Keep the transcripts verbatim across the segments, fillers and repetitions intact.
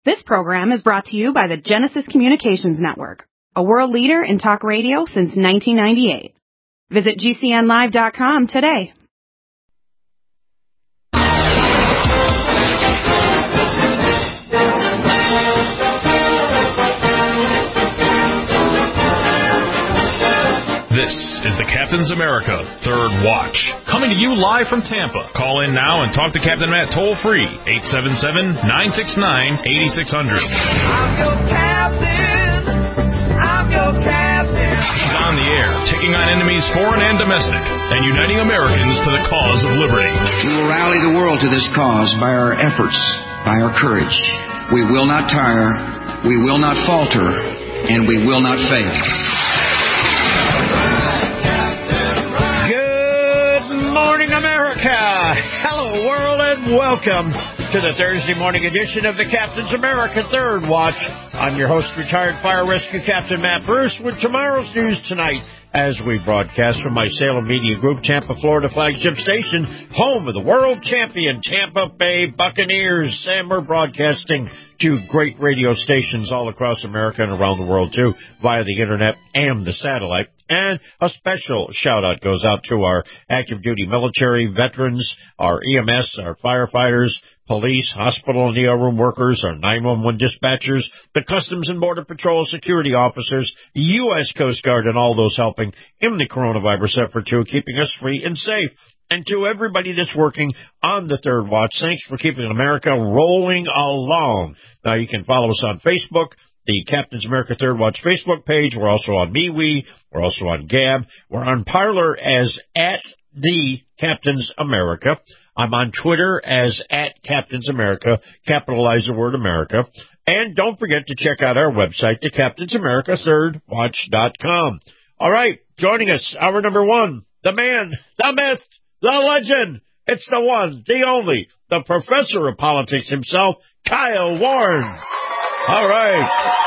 This program is brought to you by the Genesis Communications Network, a world leader in talk radio since nineteen ninety-eight. Visit G C N live dot com today. This is the Captain's America Third Watch, coming to you live from Tampa. Call in now and talk to Captain Matt toll-free, eight seven seven, nine six nine, eight six zero zero. I'm your captain. I'm your captain. He's on the air, taking on enemies foreign and domestic, and uniting Americans to the cause of liberty. We will rally the world to this cause by our efforts, by our courage. We will not tire, we will not falter, and we will not fail. America! Hello, world, and welcome to the Thursday morning edition of the Captain's America Third Watch. I'm your host, retired fire rescue captain Matt Bruce, with tomorrow's news tonight as we broadcast from my Salem Media Group, Tampa, Florida flagship station, home of the world champion Tampa Bay Buccaneers. And we're broadcasting to great radio stations all across America and around the world, too, via the internet and the satellite. And a special shout-out goes out to our active-duty military, veterans, our E M S, our firefighters, police, hospital and E R room workers, our nine one one dispatchers, the Customs and Border Patrol security officers, U S Coast Guard, and all those helping in the coronavirus effort, too, keeping us free and safe. And to everybody that's working on the Third Watch, thanks for keeping America rolling along. Now, you can follow us on Facebook, the Captain's America Third Watch Facebook page. We're also on MeWe. We're also on Gab. We're on Parler as at the Captain's America. I'm on Twitter as at Captain's America. Capitalize the word America. And don't forget to check out our website, the Captain's America Third Watch dot com. All right, joining us, hour number one, the man, the myth, the legend. It's the one, the only, the professor of politics himself, Kyle Warren. All right.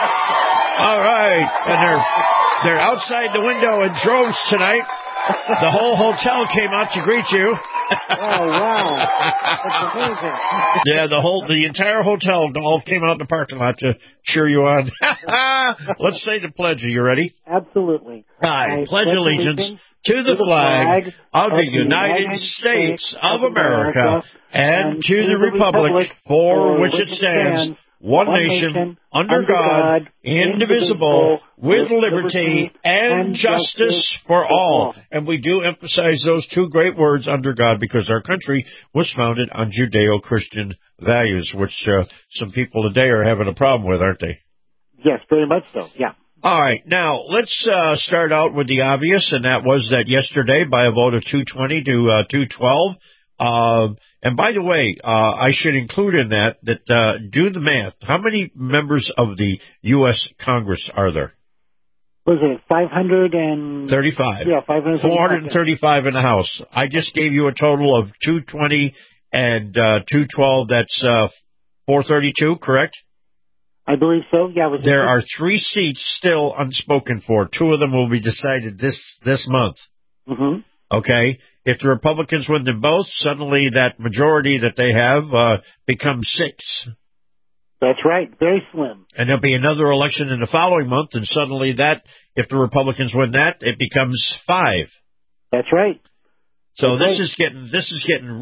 All right. And they're they're outside the window in droves tonight. The whole hotel came out to greet you. Oh, wow. That's amazing. Yeah, the whole the entire hotel all came out in the parking lot to cheer you on. Let's say the pledge. Are you ready? Absolutely. I, I pledge allegiance to the flag of the United States of America and to the republic for which it stands, one nation, under God, indivisible, with liberty and justice for all. And we do emphasize those two great words, under God, because our country was founded on Judeo-Christian values, which uh, some people today are having a problem with, aren't they? Yes, very much so, yeah. All right. Now, let's uh, start out with the obvious, and that was that yesterday, by a vote of two twenty to uh, two twelve, uh, and by the way, uh, I should include in that, that uh, do the math. How many members of the U S Congress are there? Was it five hundred and... thirty-five. Yeah, five hundred thirty-five. four hundred thirty-five in the House. I just gave you a total of two twenty and uh, two twelve. That's uh, four thirty-two, correct? I believe so, yeah. Was there are three seats still unspoken for. Two of them will be decided this, this month. Mm-hmm. Okay? If the Republicans win them both, suddenly that majority that they have uh, becomes six. That's right. Very slim. And there'll be another election in the following month, and suddenly that, if the Republicans win that, it becomes five. That's right. So That's this right. is getting this is getting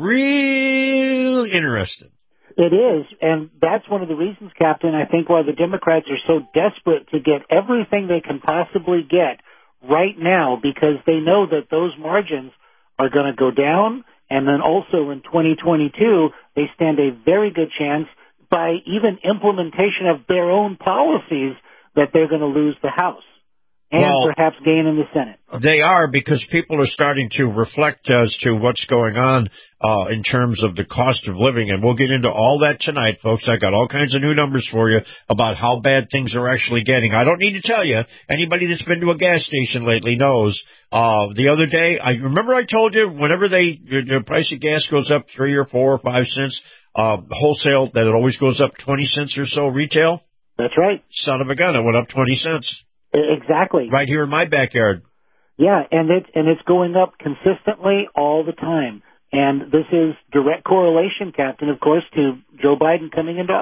real interesting. It is, and that's one of the reasons, Captain, I think why the Democrats are so desperate to get everything they can possibly get right now, because they know that those margins are going to go down, and then also in twenty twenty-two, they stand a very good chance by even implementation of their own policies that they're going to lose the House and well, perhaps gain in the Senate. They are, because people are starting to reflect as to what's going on uh, in terms of the cost of living, and we'll get into all that tonight, folks. I got all kinds of new numbers for you about how bad things are actually getting. I don't need to tell you. Anybody that's been to a gas station lately knows. Uh, the other day, I remember I told you whenever they the price of gas goes up three or four or five cents, uh, wholesale, that it always goes up twenty cents or so retail. That's right. Son of a gun, it went up twenty cents. Exactly. Right here in my backyard. Yeah, and it and it's going up consistently all the time. And this is direct correlation, Captain, of course, to Joe Biden coming into office.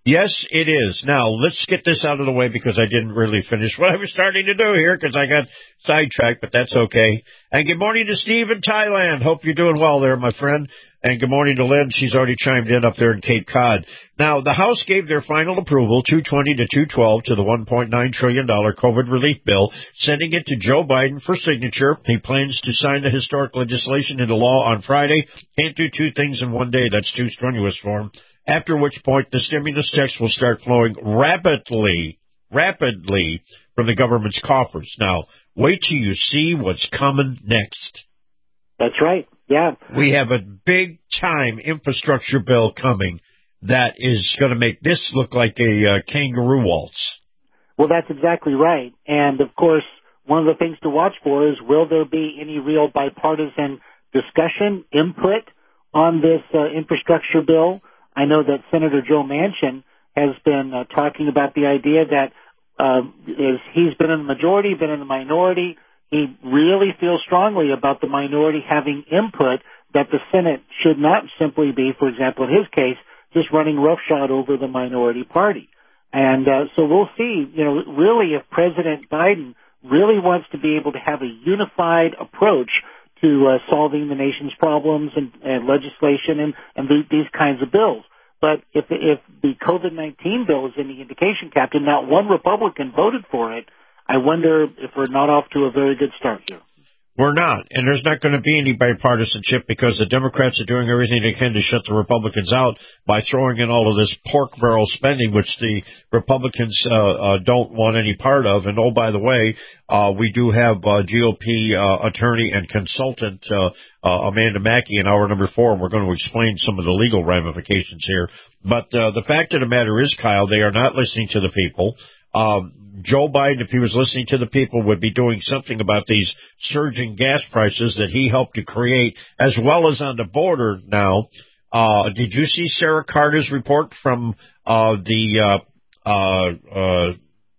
Yes, it is. Now, let's get this out of the way because I didn't really finish what I was starting to do here because I got sidetracked, but that's okay. And good morning to Steve in Thailand. Hope you're doing well there, my friend. And good morning to Lynn. She's already chimed in up there in Cape Cod. Now, the House gave their final approval, two twenty to two twelve, to the one point nine trillion dollars COVID relief bill, sending it to Joe Biden for signature. He plans to sign the historic legislation into law on Friday. Can't do two things in one day. That's too strenuous for him. After which point, the stimulus checks will start flowing rapidly, rapidly from the government's coffers. Now, wait till you see what's coming next. That's right. Yeah. We have a big-time infrastructure bill coming that is going to make this look like a uh, kangaroo waltz. Well, that's exactly right. And, of course, one of the things to watch for is, will there be any real bipartisan discussion, input on this uh, infrastructure bill? I know that Senator Joe Manchin has been uh, talking about the idea that uh, is he's been in the majority, been in the minority. He really feels strongly about the minority having input, that the Senate should not simply be, for example, in his case, just running roughshod over the minority party. And uh, so we'll see, you know, really if President Biden really wants to be able to have a unified approach to uh, solving the nation's problems and, and legislation and, and the, these kinds of bills. But if, if the COVID nineteen bill is any indication, Captain, not one Republican voted for it. I wonder if we're not off to a very good start here. We're not, and there's not going to be any bipartisanship because the Democrats are doing everything they can to shut the Republicans out by throwing in all of this pork barrel spending, which the Republicans uh, uh, don't want any part of. And, oh, by the way, uh, we do have uh, G O P uh, attorney and consultant uh, uh, Amanda Mackey in hour number four, and we're going to explain some of the legal ramifications here. But uh, the fact of the matter is, Kyle, they are not listening to the people. Um, Joe Biden, if he was listening to the people, would be doing something about these surging gas prices that he helped to create, as well as on the border now. Uh, did you see Sarah Carter's report from uh, the, uh, uh, uh,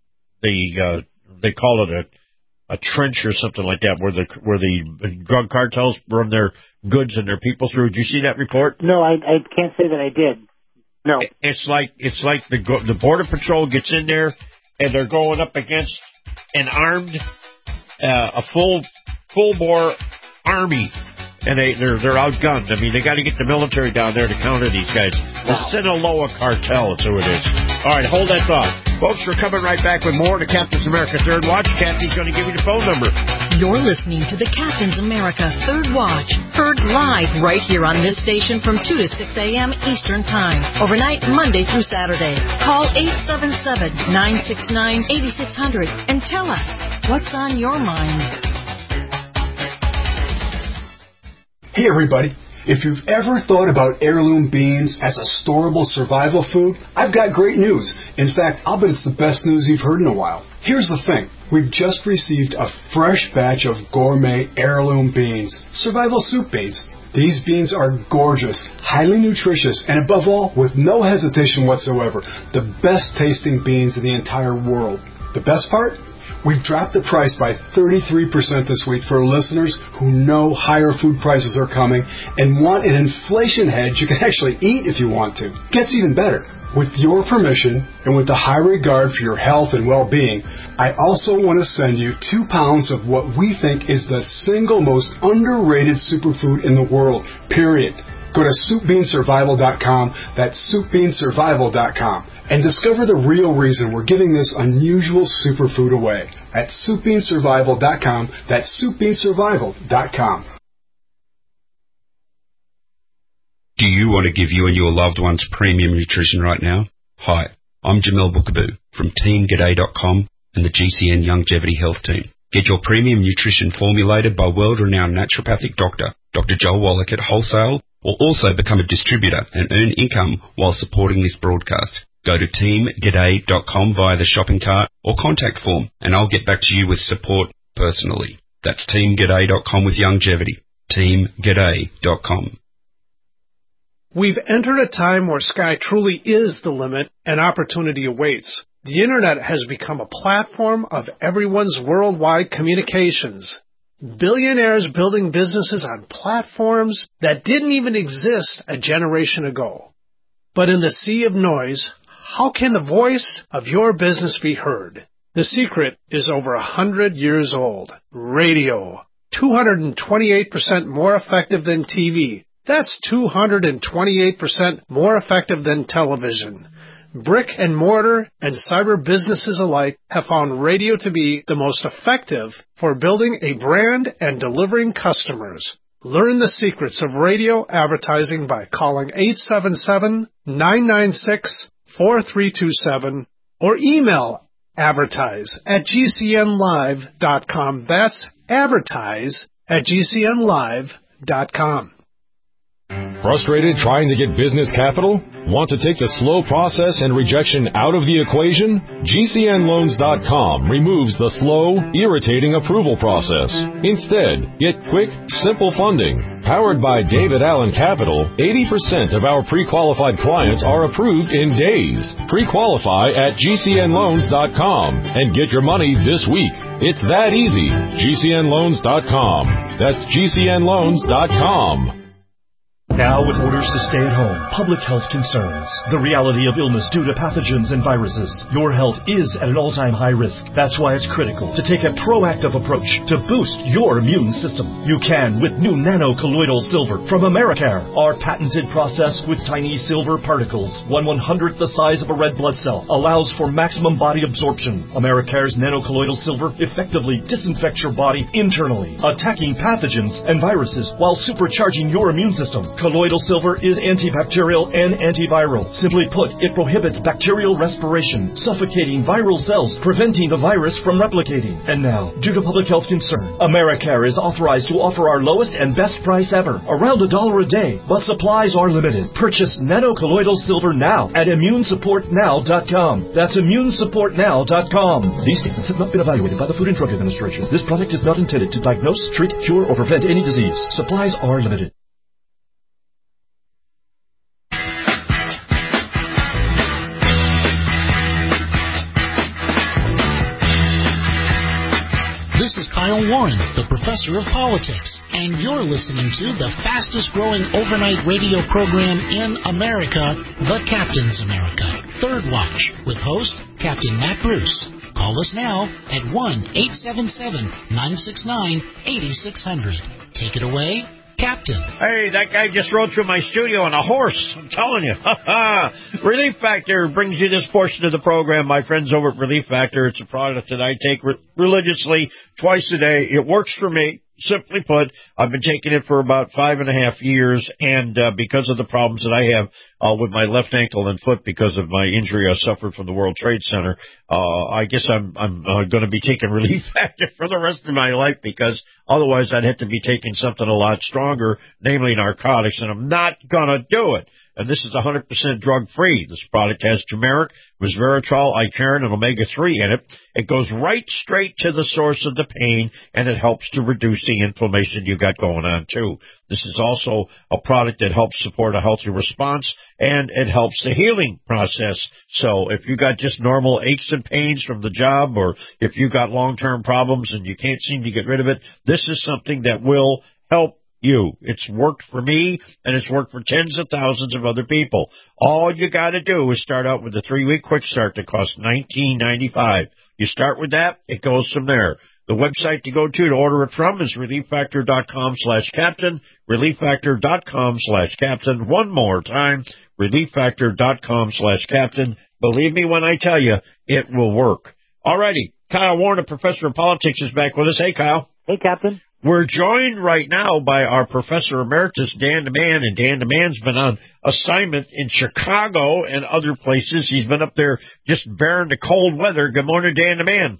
the uh, they call it a, a trench or something like that, where the where the drug cartels run their goods and their people through? Did you see that report? No, I, I can't say that I did. No. It's like, it's like the the Border Patrol gets in there, and they're going up against an armed, uh, a full, full-bore army, and they, they're, they're outgunned. I mean, they got to get the military down there to counter these guys. The Sinaloa cartel, that's who it is. All right, hold that thought. Folks, we're coming right back with more to Captain's America Third Watch. Kathy's going to give you the phone number. You're listening to the Captain's America Third Watch, heard live right here on this station from two to six a.m. Eastern Time, overnight Monday through Saturday. Call eight seven seven, nine six nine, eight six zero zero and tell us what's on your mind. Hey everybody, if you've ever thought about heirloom beans as a storable survival food, I've got great news. In fact, I'll bet it's the best news you've heard in a while. Here's the thing. We've just received a fresh batch of gourmet heirloom beans, survival soup beans. These beans are gorgeous, highly nutritious, and above all, with no hesitation whatsoever, the best tasting beans in the entire world. The best part? We've dropped the price by thirty-three percent this week for listeners who know higher food prices are coming and want an inflation hedge you can actually eat if you want to. Gets even better. With your permission and with the high regard for your health and well-being, I also want to send you two pounds of what we think is the single most underrated superfood in the world, period. Go to soup bean survival dot com, that's soup bean survival dot com, and discover the real reason we're giving this unusual superfood away at soup bean survival dot com, that's soup bean survival dot com. Do you want to give you and your loved ones premium nutrition right now? Hi, I'm Jamel Bookaboo from team g'day dot com and the G C N Longevity Health Team. Get your premium nutrition formulated by world-renowned naturopathic doctor, Doctor Joel Wallach at Wholesale, or also become a distributor and earn income while supporting this broadcast. Go to team g'day dot com via the shopping cart or contact form, and I'll get back to you with support personally. That's team g'day dot com with longevity. team g'day dot com. We've entered a time where sky truly is the limit and opportunity awaits. The Internet has become a platform of everyone's worldwide communications. Billionaires building businesses on platforms that didn't even exist a generation ago. But in the sea of noise, how can the voice of your business be heard? The secret is over a hundred years old. Radio. two hundred twenty-eight percent more effective than T V. That's two hundred twenty-eight percent more effective than television. Brick and mortar and cyber businesses alike have found radio to be the most effective for building a brand and delivering customers. Learn the secrets of radio advertising by calling eight seven seven, nine nine six, four three two seven or email advertise at g c n live dot com. That's advertise at g c n live dot com. Frustrated trying to get business capital? Want to take the slow process and rejection out of the equation? G C N loans dot com removes the slow, irritating approval process. Instead, get quick, simple funding. Powered by David Allen Capital, eighty percent of our pre-qualified clients are approved in days. Pre-qualify at G C N loans dot com and get your money this week. It's that easy. G C N loans dot com. That's G C N loans dot com. Now, with orders to stay at home, public health concerns, the reality of illness due to pathogens and viruses, your health is at an all-time high risk. That's why it's critical to take a proactive approach to boost your immune system. You can with new nano-colloidal silver from Americare. Our patented process with tiny silver particles, one one-hundredth the size of a red blood cell, allows for maximum body absorption. Americare's nano-colloidal silver effectively disinfects your body internally, attacking pathogens and viruses while supercharging your immune system. Colloidal silver is antibacterial and antiviral. Simply put, it prohibits bacterial respiration, suffocating viral cells, preventing the virus from replicating. And now, due to public health concern, Americare is authorized to offer our lowest and best price ever, around a dollar a day, but supplies are limited. Purchase nano-colloidal silver now at immune support now dot com. That's immune support now dot com. These statements have not been evaluated by the Food and Drug Administration. This product is not intended to diagnose, treat, cure, or prevent any disease. Supplies are limited. This is Kyle Warren, the professor of politics, and you're listening to the fastest growing overnight radio program in America, The Captain's America, Third Watch, with host Captain Matt Bruce. Call us now at one eight seven seven, nine six nine, eight six zero zero. Take it away, Captain. Hey, that guy just rode through my studio on a horse. I'm telling you. Relief Factor brings you this portion of the program. My friends over at Relief Factor, it's a product that I take re- religiously twice a day. It works for me. Simply put, I've been taking it for about five and a half years, and uh, because of the problems that I have uh, with my left ankle and foot because of my injury I suffered from the World Trade Center, uh, I guess I'm I'm uh, going to be taking Relief Factor for the rest of my life, because otherwise I'd have to be taking something a lot stronger, namely narcotics, and I'm not going to do it. And this is one hundred percent drug-free. This product has turmeric, resveratrol, Icarin, and omega three in it. It goes right straight to the source of the pain, and it helps to reduce the inflammation you got going on, too. This is also a product that helps support a healthy response, and it helps the healing process. So if you got just normal aches and pains from the job, or if you got long-term problems and you can't seem to get rid of it, this is something that will help you. It's worked for me, and it's worked for tens of thousands of other people. All you got to do is start out with a three-week quick start that costs nineteen ninety-five. You start with that, it goes from there. The website to go to to order it from is relief factor dot com slash captain, relief factor dot com slash captain. One more time, relief factor dot com slash captain. Believe me when I tell you, it will work. Alrighty, Kyle Warren, a professor of politics, is back with us. Hey, Kyle. Hey, Captain. We're joined right now by our Professor Emeritus, Dan DeMann, and Dan DeMann's been on assignment in Chicago and other places. He's been up there just bearing the cold weather. Good morning, Dan DeMann.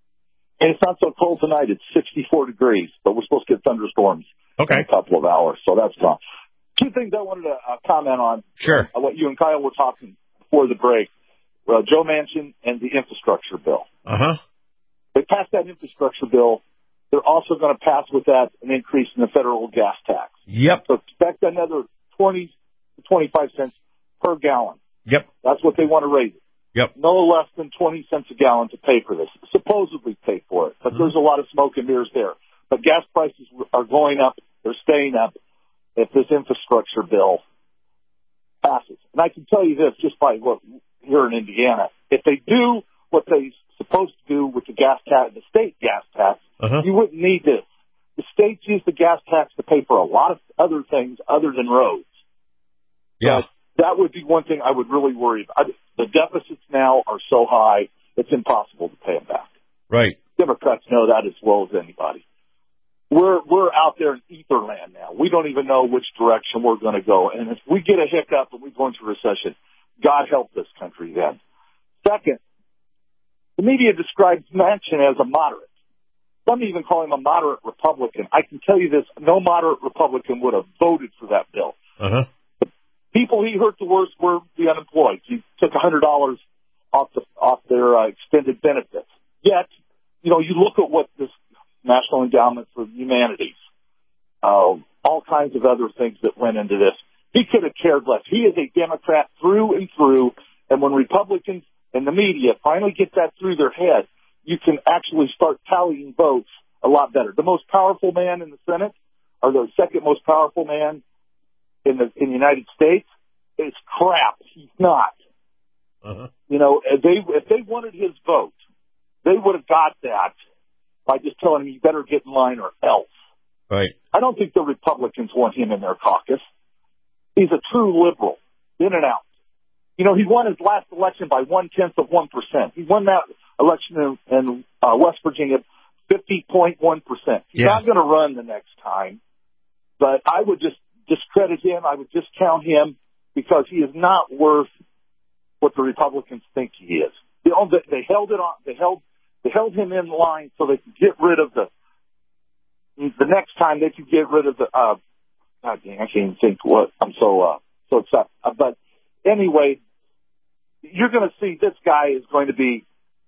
And it's not so cold tonight. It's sixty-four degrees, but we're supposed to get thunderstorms okay. in a couple of hours, so that's fun. Two things I wanted to uh, comment on. Sure. Uh, what you and Kyle were talking before the break. Uh, Joe Manchin and the infrastructure bill. Uh-huh. They passed that infrastructure bill. They're also going to pass with that an increase in the federal gas tax. Yep. So expect another twenty to twenty-five cents per gallon. Yep. That's what they want to raise it. Yep. No less than twenty cents a gallon to pay for this. Supposedly pay for it. But mm-hmm. there's a lot of smoke and mirrors there. But gas prices are going up. They're staying up if this infrastructure bill passes. And I can tell you this just by what here in Indiana. If they do what they're supposed to do with the gas tax, the state gas tax, uh-huh. you wouldn't need this. The states use the gas tax to pay for a lot of other things other than roads. Yeah. But that would be one thing I would really worry about. The deficits now are so high, it's impossible to pay them back. Right. Democrats know that as well as anybody. We're we're out there in ether land now. We don't even know which direction we're going to go. And if we get a hiccup and we go into recession, God help this country then. Second, the media describes Manchin as a moderate. Some even call him a moderate Republican. I can tell you this, no moderate Republican would have voted for that bill. Uh-huh. The people he hurt the worst were the unemployed. He took one hundred dollars off, the, off their uh, extended benefits. Yet, you know, you look at what this National Endowment for the Humanities, uh, all kinds of other things that went into this. He could have cared less. He is a Democrat through and through, and when Republicans and the media finally get that through their head, you can actually start tallying votes a lot better. The most powerful man in the Senate, or the second most powerful man in the in the United States, is crap. He's not. Uh-huh. You know, if they if they wanted his vote, they would have got that by just telling him, you better get in line or else. Right. I don't think the Republicans want him in their caucus. He's a true liberal, in and out. You know, he won his last election by one-tenth of one percent. He won that election in, in uh, West Virginia fifty point one percent. He's yeah. not going to run the next time, but I would just discredit him. I would discount him because he is not worth what the Republicans think he is. They, they held it on. They held They held him in line so they could get rid of the, the next time they could get rid of the, uh, God dang, I can't even think what, I'm so, uh, so upset. Uh, but anyway, you're going to see this guy is going to be,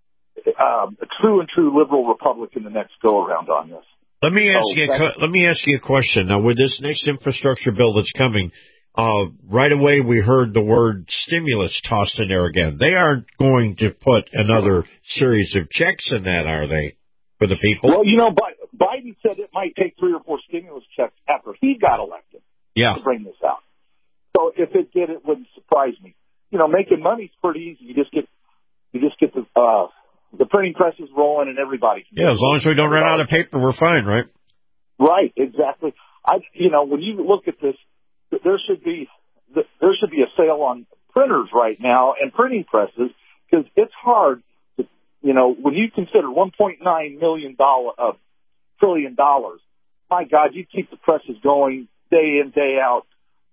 um, a true and true liberal Republican the next go around on this. Let me ask so, you, a, let me ask you a question. Now, with this next infrastructure bill that's coming, Uh, right away we heard the word stimulus tossed in there again. They aren't going to put another series of checks in that, are they, for the people? Well, you know, Biden said it might take three or four stimulus checks after he got elected yeah. to bring this out. So if it did, it wouldn't surprise me. You know, making money's pretty easy. You just get, you just get the, uh, the printing presses rolling and everybody. Can yeah, as long as we don't run out of paper, we're fine, right? Right, exactly. I, you know, when you look at this, there should be there should be a sale on printers right now and printing presses because it's hard to, you know, when you consider one point nine million dollar uh, trillion dollars. My God, you keep the presses going day in, day out,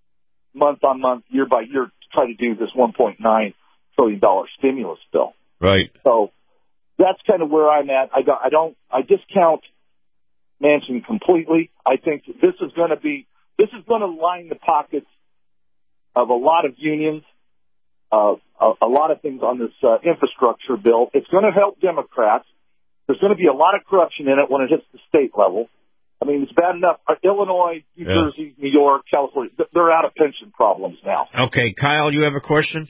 month on month, year by year to try to do this one point nine trillion dollar stimulus bill. Right. So that's kind of where I'm at. I don't, I don't, I discount Manchin completely. I think this is going to be. This is going to line the pockets of a lot of unions, uh, a, a lot of things on this uh, infrastructure bill. It's going to help Democrats. There's going to be a lot of corruption in it when it hits the state level. I mean, it's bad enough. Uh, Illinois, New yeah. Jersey, New York, California, they're out of pension problems now. Okay, Kyle, you have a question?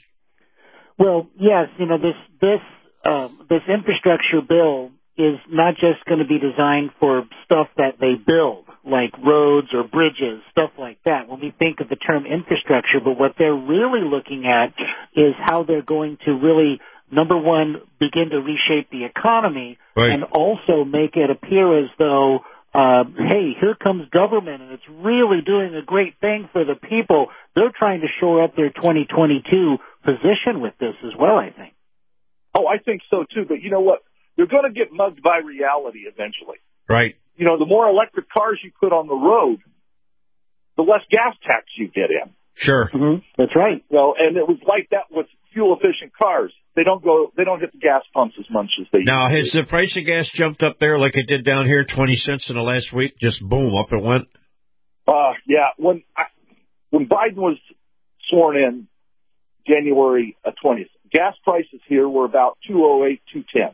Well, yes. You know, this this um, this infrastructure bill is not just going to be designed for stuff that they build, like roads or bridges, stuff like that, when we think of the term infrastructure. But what they're really looking at is how they're going to really, number one, begin to reshape the economy, right. and also make it appear as though, uh, hey, here comes government, and it's really doing a great thing for the people. They're trying to shore up their twenty twenty-two position with this as well, I think. Oh, I think so, too. But you know what? You're going to get mugged by reality eventually. Right. You know, the more electric cars you put on the road, the less gas tax you get in. Sure. Mm-hmm. That's right. You know, and it was like that with fuel-efficient cars. They don't go, they don't hit the gas pumps as much as they now, used has the price of gas jumped up there like it did down here, twenty cents in the last week? Just boom, up it went? Uh, yeah. When I, when Biden was sworn in January twentieth, gas prices here were about two oh eight, two ten.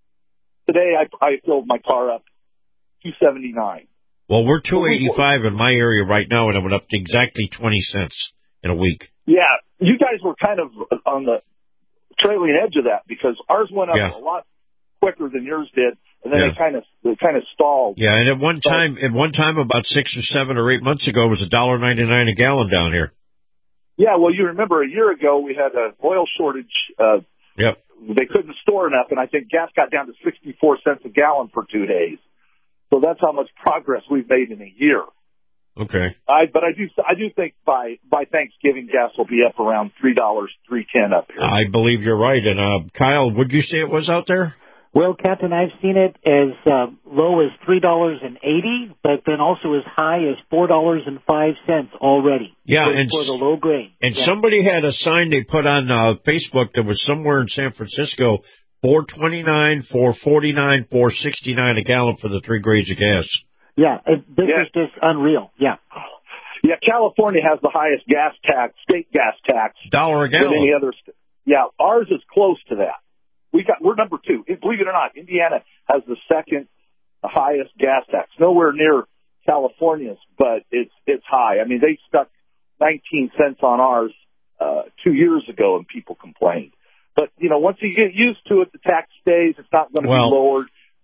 Today, I, I filled my car up two seventy-nine. Well, we're two eighty-five in my area right now, and it went up to exactly twenty cents in a week. Yeah, you guys were kind of on the trailing edge of that because ours went up yeah. a lot quicker than yours did, and then yeah. they kind of they kind of stalled. Yeah, and at one time, so, at one time, about six or seven or eight months ago, it was a dollar ninety-nine a gallon down here. Yeah, well, you remember a year ago we had an oil shortage. Uh, yep. They couldn't store enough, and I think gas got down to sixty-four cents a gallon for two days. So that's how much progress we've made in a year. Okay. I, but I do, I do think by, by Thanksgiving, gas will be up around three dollars, three ten up here. I believe you're right. And, uh, Kyle, would you say it was out there? Well, Captain, I've seen it as uh, low as three dollars and eighty cents, but then also as high as four dollars and five cents already. Yeah, for, and for the low grade. And yeah. somebody had a sign they put on uh, Facebook that was somewhere in San Francisco, four twenty-nine, four forty-nine, four sixty-nine a gallon for the three grades of gas. Yeah, it, this yeah. is just unreal. Yeah. Yeah, California has the highest gas tax, state gas tax. Dollar a gallon. Than any other state. Yeah, ours is close to that. We got, we're number two. Believe it or not, Indiana has the second highest gas tax. Nowhere near California's, but it's it's high. I mean, they stuck nineteen cents on ours uh, two years ago, and people complained. But, you know, once you get used to it, the tax stays. It's not going to well, be lowered.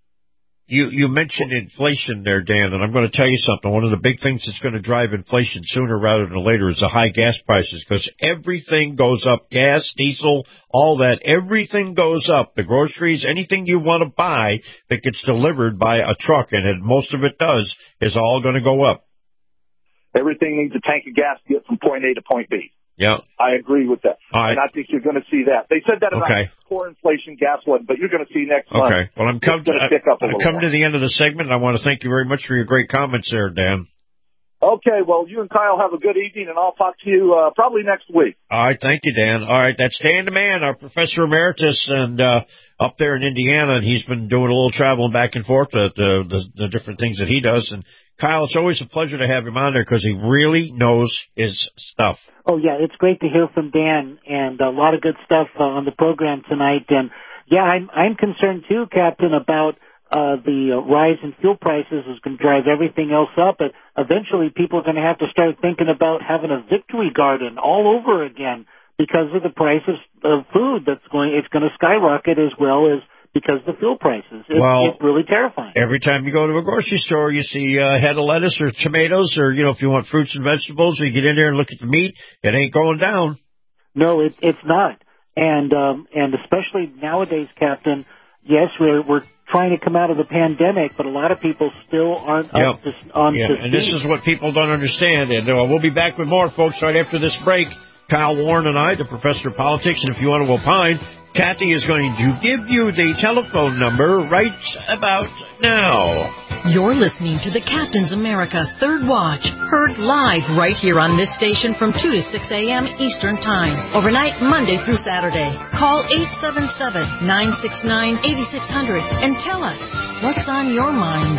You you mentioned inflation there, Dan, and I'm going to tell you something. One of the big things that's going to drive inflation sooner rather than later is the high gas prices, because everything goes up. Gas, diesel, all that, everything goes up. The groceries, anything you want to buy that gets delivered by a truck, and it, most of it does, is all going to go up. Everything needs a tank of gas to get from point A to point B. Yeah. I agree with that. All right. And I think you're going to see that. They said that about okay. core inflation, gas wasn't, but you're going to see next okay. month. Okay. Well, I'm come to, I'm coming to the end of the segment. I want to thank you very much for your great comments there, Dan. Okay. Well, you and Kyle have a good evening, and I'll talk to you uh, probably next week. All right. Thank you, Dan. All right. That's Dan DeMann, our professor emeritus, and uh, up there in Indiana, and he's been doing a little traveling back and forth at uh, the, the different things that he does. And Kyle, it's always a pleasure to have him on there because he really knows his stuff. Oh, yeah, it's great to hear from Dan, and a lot of good stuff uh, on the program tonight. And, yeah, I'm, I'm concerned, too, Captain, about uh, the uh, rise in fuel prices is going to drive everything else up. But eventually people are going to have to start thinking about having a victory garden all over again because of the price of, of food that's going, it's going to skyrocket as well as because of the fuel prices. It's, well, it's really terrifying. Every time you go to a grocery store, you see a head of lettuce or tomatoes or, you know, if you want fruits and vegetables, or you get in there and look at the meat, it ain't going down. No, it, it's not. And um, and especially nowadays, Captain, yes, we're we're trying to come out of the pandemic, but a lot of people still aren't yep. up to, on yeah. to And this is what people don't understand. And uh, we'll be back with more, folks, right after this break. Kyle Warren and I, the professor of politics, and if you want to opine, Kathy is going to give you the telephone number right about now. You're listening to the Captain's America Third Watch, heard live right here on this station from two to six a.m. Eastern Time, overnight Monday through Saturday. Call eight seven seven, nine six nine, eight six zero zero and tell us what's on your mind.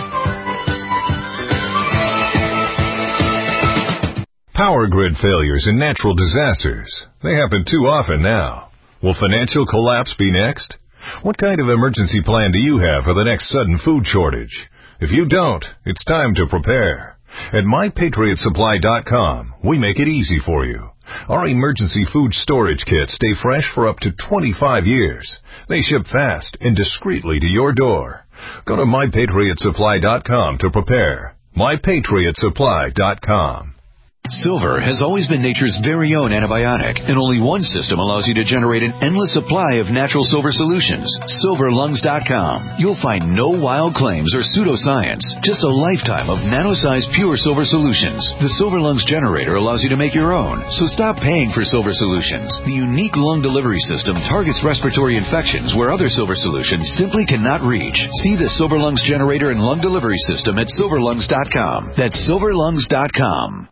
Power grid failures and natural disasters. They happen too often now. Will financial collapse be next? What kind of emergency plan do you have for the next sudden food shortage? If you don't, it's time to prepare. At my patriot supply dot com, we make it easy for you. Our emergency food storage kits stay fresh for up to twenty-five years. They ship fast and discreetly to your door. Go to my patriot supply dot com to prepare. my patriot supply dot com. Silver has always been nature's very own antibiotic, and only one system allows you to generate an endless supply of natural silver solutions. silver lungs dot com. You'll find no wild claims or pseudoscience, just a lifetime of nano-sized pure silver solutions. The Silver Lungs generator allows you to make your own, so stop paying for silver solutions. The unique lung delivery system targets respiratory infections where other silver solutions simply cannot reach. See the Silver Lungs generator and lung delivery system at silver lungs dot com. That's silver lungs dot com.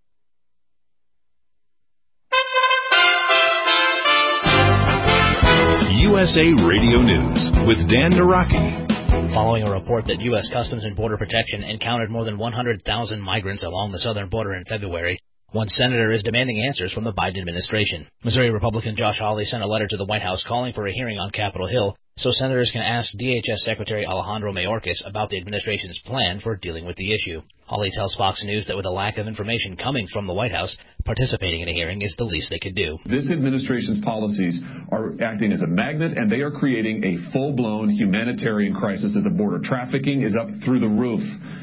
U S A Radio News with Dan Naraki. Following a report that U S Customs and Border Protection encountered more than one hundred thousand migrants along the southern border in February, one senator is demanding answers from the Biden administration. Missouri Republican Josh Hawley sent a letter to the White House calling for a hearing on Capitol Hill so senators can ask D H S Secretary Alejandro Mayorkas about the administration's plan for dealing with the issue. Hawley tells Fox News that with a lack of information coming from the White House, participating in a hearing is the least they could do. This administration's policies are acting as a magnet, and they are creating a full-blown humanitarian crisis at the border. Trafficking is up through the roof.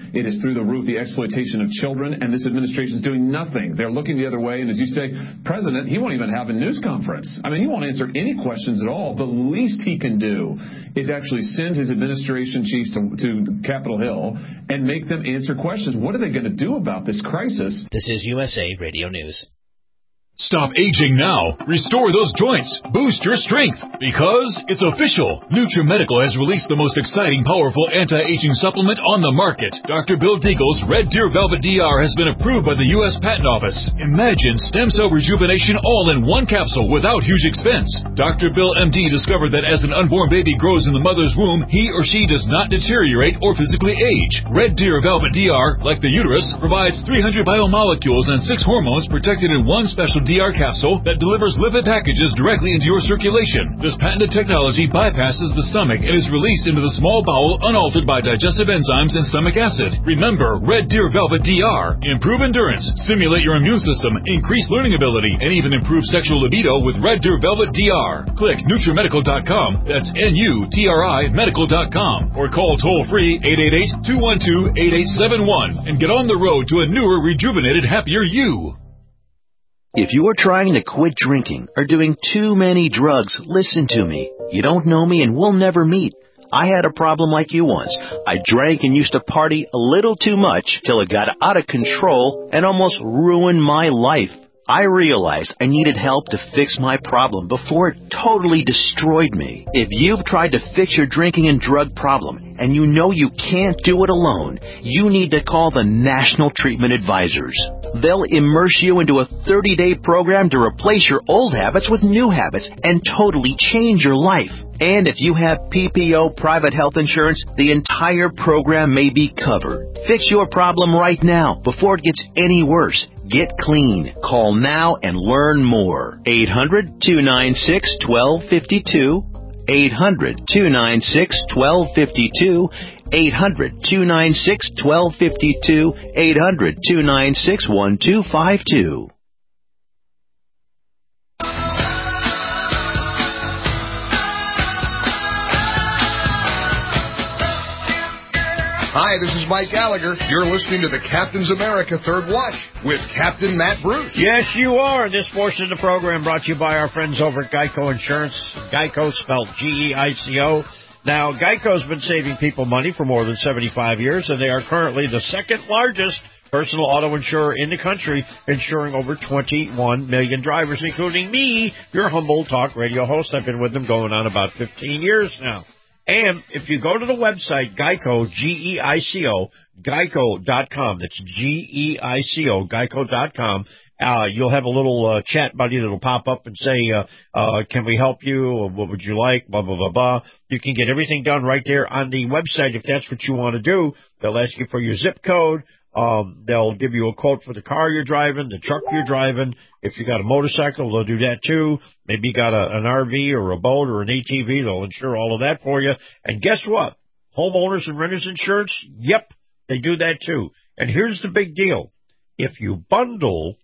It is through the roof, the exploitation of children, and this administration is doing nothing. They're looking the other way, and as you say, President, he won't even have a news conference. I mean, he won't answer any questions at all. The least he can do is actually send his administration chiefs to, to Capitol Hill and make them answer questions. What are they going to do about this crisis? This is U S A Radio News. Stop aging now. Restore those joints. Boost your strength. Because it's official. NutriMedical has released the most exciting, powerful anti-aging supplement on the market. Doctor Bill Deagle's Red Deer Velvet D R has been approved by the U S Patent Office. Imagine stem cell rejuvenation all in one capsule without huge expense. Doctor Bill M D discovered that as an unborn baby grows in the mother's womb, he or she does not deteriorate or physically age. Red Deer Velvet D R, like the uterus, provides three hundred biomolecules and six hormones protected in one special D R capsule that delivers lipid packages directly into your circulation. This patented technology bypasses the stomach and is released into the small bowel unaltered by digestive enzymes and stomach acid. Remember, Red Deer Velvet D R. Improve endurance, stimulate your immune system, increase learning ability, and even improve sexual libido with Red Deer Velvet D R. Click NutriMedical dot com, that's N U T R I medical dot com, or call toll-free eight eight eight, two one two, eight eight seven one and get on the road to a newer, rejuvenated, happier you. If you are trying to quit drinking or doing too many drugs, listen to me. You don't know me and we'll never meet. I had a problem like you once. I drank and used to party a little too much till it got out of control and almost ruined my life. I realized I needed help to fix my problem before it totally destroyed me. If you've tried to fix your drinking and drug problem and you know you can't do it alone, you need to call the National Treatment Advisors. They'll immerse you into a thirty-day program to replace your old habits with new habits and totally change your life. And if you have P P O private health insurance, the entire program may be covered. Fix your problem right now before it gets any worse. Get clean. Call now and learn more. eight hundred, two nine six, one two five two. eight hundred, two nine six, one two five two. eight hundred, two nine six, one two five two. eight hundred, two nine six, one two five two. Hi, this is Mike Gallagher. You're listening to the Captain's America Third Watch with Captain Matt Bruce. Yes, you are. This portion of the program brought to you by our friends over at Geico Insurance. Geico, spelled G E I C O. Now, Geico's been saving people money for more than seventy-five years, and they are currently the second largest personal auto insurer in the country, insuring over twenty-one million drivers, including me, your humble talk radio host. I've been with them going on about fifteen years now. And if you go to the website, Geico, G E I C O, geico dot com, that's G E I C O, geico dot com, uh, you'll have a little uh, chat buddy that'll pop up and say, uh, uh, can we help you, or what would you like, blah, blah, blah, blah. You can get everything done right there on the website if that's what you want to do. They'll ask you for your zip code. Um, they'll give you a quote for the car you're driving, the truck you're driving. If you got a motorcycle, they'll do that too. Maybe you got a, an R V or a boat or an A T V, they'll insure all of that for you. And guess what? Homeowners and renters insurance, yep, they do that too. And here's the big deal. If you bundle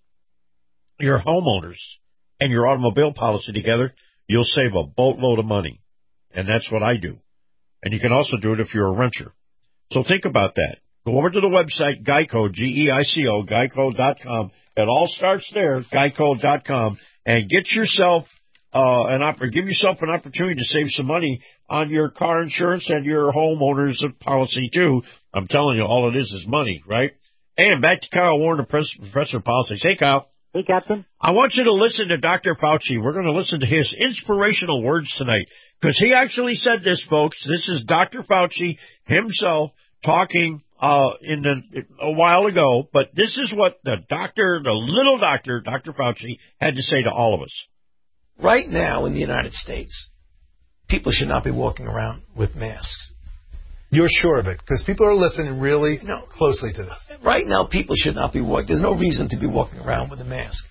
your homeowners and your automobile policy together, you'll save a boatload of money. And that's what I do. And you can also do it if you're a renter. So think about that. Go over to the website, Geico, G E I C O, geico dot com. It all starts there, geico dot com, and get yourself uh, an opp- give yourself an opportunity to save some money on your car insurance and your homeowner's policy too. I'm telling you, all it is is money, right? And back to Kyle Warren, the professor of politics. Hey, Kyle. Hey, Captain. I want you to listen to Doctor Fauci. We're going to listen to his inspirational words tonight because he actually said this, folks. This is Doctor Fauci himself talking Uh, in the, a while ago, but this is what the doctor, the little doctor, Doctor Fauci, had to say to all of us. Right now in the United States, people should not be walking around with masks. You're sure of it? Because people are listening really no. closely to this. Right now, people should not be walking. There's no reason to be walking around with a mask.